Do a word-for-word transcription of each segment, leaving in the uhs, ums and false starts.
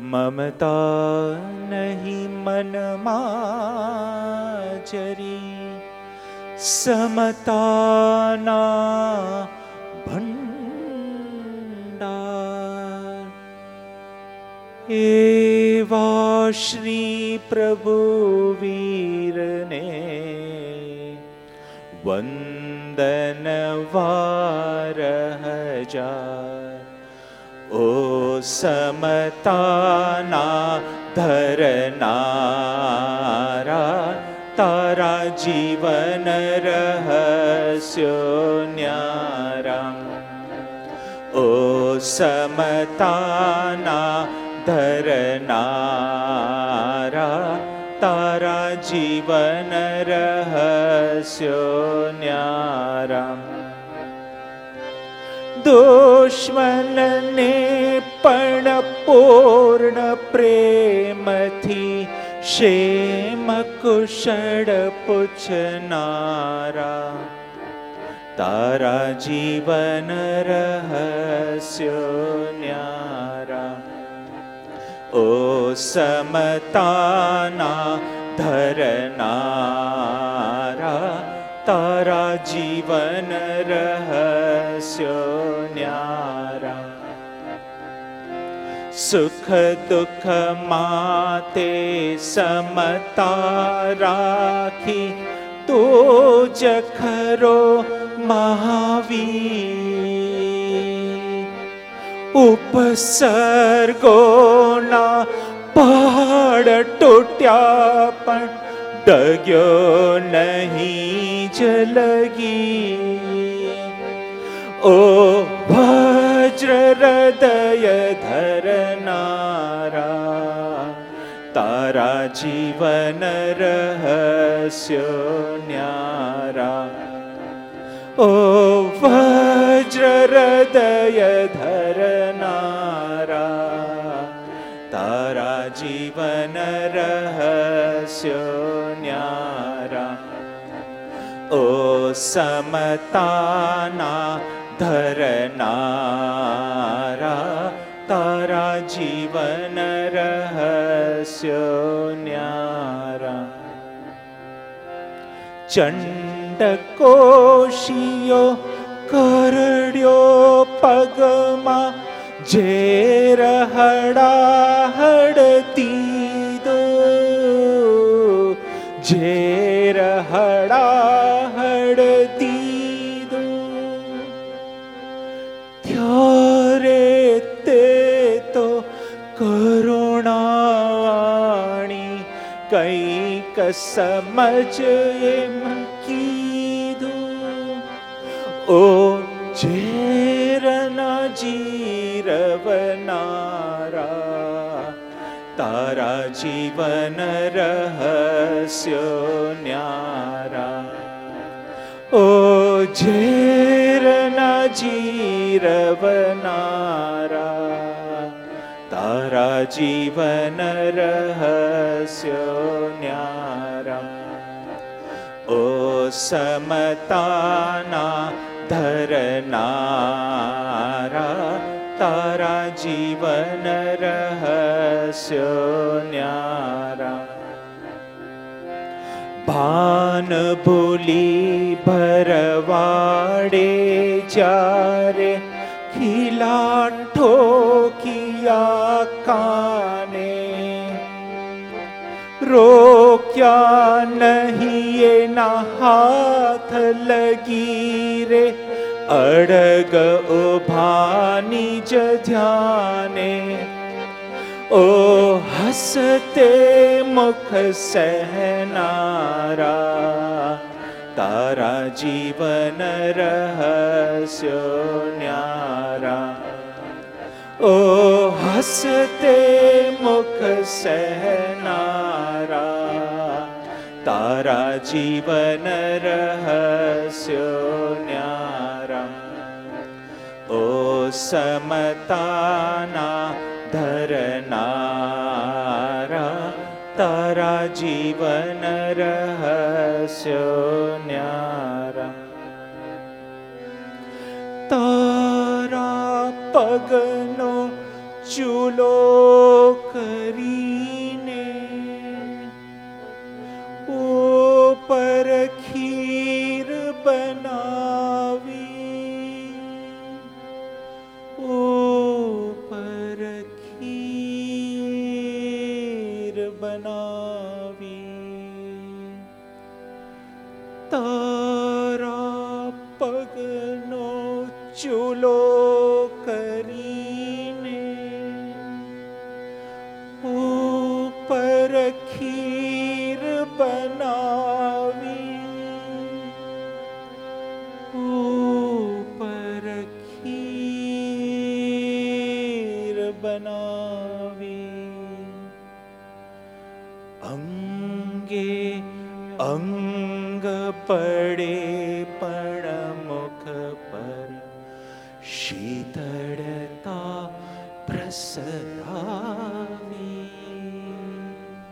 મમતા નહીં મનમાં ચરી, સમતાના ભંડાર. એવા શ્રી પ્રભુ વીરને વંદન વાર હજાર. ઓ સમતાના ધરનારા, તારા જીવન રહસ્યો ન્યારા. ઓ સમતાના ધરનારા, તારા જીવન રહસ્યો ન્યારા. દુશ્મનને પણ પૂર્ણ પ્રેમથી ક્ષેમ કુશળ પૂછનારા, તારા જીવન રહસ્યો ન્યારા. ઓ સમતાના ધરનારા, તારા જીવન રહસ્યો ન્યારા. સુખ દુઃખમાં તે સમતા રાખી, તું જ ખરો મહાવીર. ઉપસર્ગોના પહાડ તૂટ્યા પણ ડગ્યો નહીં જલગી. ઓ વજ્ર હૃદય ધરનારા, તારા જીવન રહસ્યો ન્યારા. ઓ વજ્ર હૃદય ધરનારા, તારા જીવન રહસ્યો ન્યારા. ઓ સમતાના ધરનારા, તારા જીવન રહસ્યો ન્યારા. ચંડકોશિયો કરડ્યો પગમાં, ઝેર હડાહડતી દો, ઝેર હડાહડતી દો. ત્યારે તે તો કરુણાવાણી કંઈક સમજ એમ કીધું. ઓ ઝેરના જીરવનારા, તારા જીવન રહસ્યો ન્યારા. ઓ ઝેરના જીરવનારા, તારા જીવન રહસ્યો ન્યારા. ઓ સમતાના ધરનારા, તારા જીવન રહસ્યો ન્યારા. ભાન ભૂલી ભરવાડે જ્યારે ખીલા ઠોકિયા કાને, રોક્યા નહીં એના હાથ લગી રે, અડગ ઉભાની જ ધ્યાને. ઓ હસતે મુખ સહેનારા, તારા જીવન રહસ્યો ન્યારા. ઓ હસતે મુખ સહેનારા, તારા જીવન રહસ્યો ન્યારા. ઓ સમતાના ધરનારા, તારા જીવન રહસ્યો ન્યારા. તારા પગનો ચૂલો કરીને ઉપર ખીર બનાવી, ઉપર ખીર બનાવી, તારા પગનો ચૂલો કરીને ઉપર ખીર બનાવી, ઉપર ખીર બનાવી, અંગે અંગ પડે પણ મુખ પર શીતળતા પ્રસરાવી,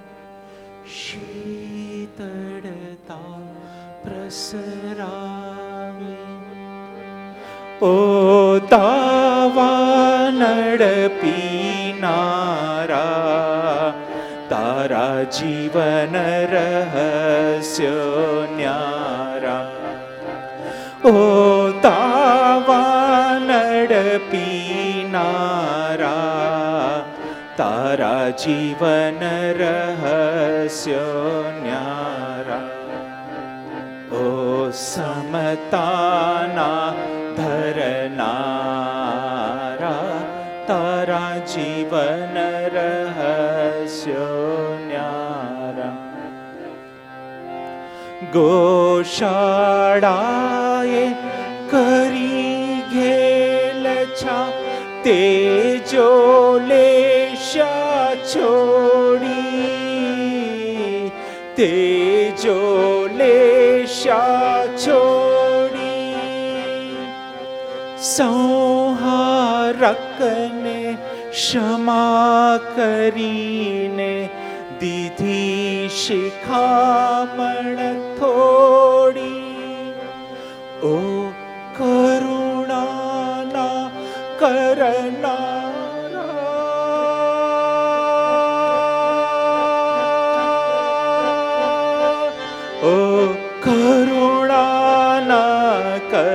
શીતળતા પ્રસરાવી. ઓ દાવાનળ પીનારા, તારા જીવન રહસ્યો ન્યારા. ઓ દાવાનળ પીનારા, તારા જીવન રહસ્યો ન્યારા. ઓ સમતાના ધરનારા, તારા જીવન રહસ્યો ન્યારા. ગોશાળાએ કરી ઘેલ છા, તેજો લેશા છોડી, તેજો લેશા છોડી. સંહારકને ક્ષમા કરીને દીધી શિખામણ થોડી. ઓ કરુણાના કરનારા, ઓ કરુણાના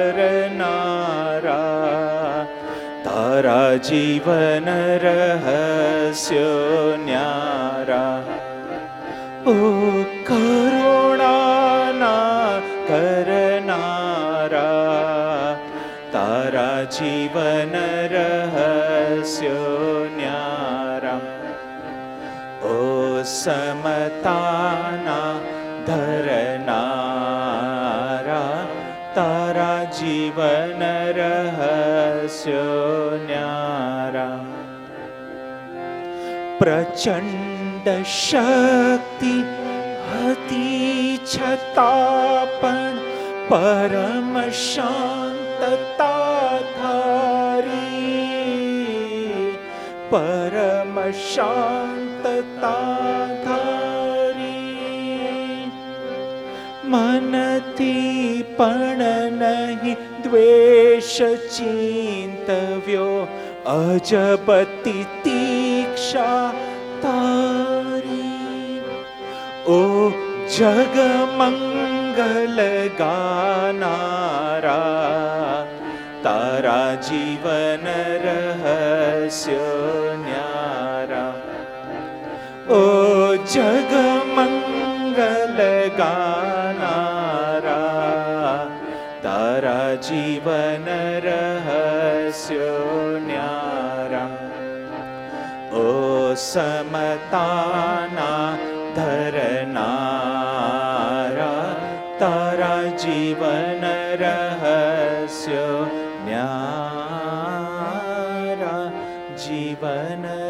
કરનારા, તારા જીવન રહસ્યો ન્યારા. ઓ કરુણાના કરનારા, તારા જીવન રહસ્યો ન્યારા. ઓ સમતાના ધરનારા, તારા જીવન રહસ્યો ન્યારા. પ્રચંડ શક્તિ હતી છતાં પણ પરમ શાંતતા ધારી, પરમ શાંતતા ધારી. મનથી પણ નહીં દ્વેષ ચિંતવ્યો, અજબતી તીક્ષા તારી. ઓ જગમંગલ ગાનારા, તારા જીવન રહસ્યો ન્યારા. ઓ જગમંગલ ગાનારા, તારા જીવન રહસ્યો ન્યારા. ઓ સમતાના ધરનારા, તારા જીવન રહસ્યો ન્યારા. જીવન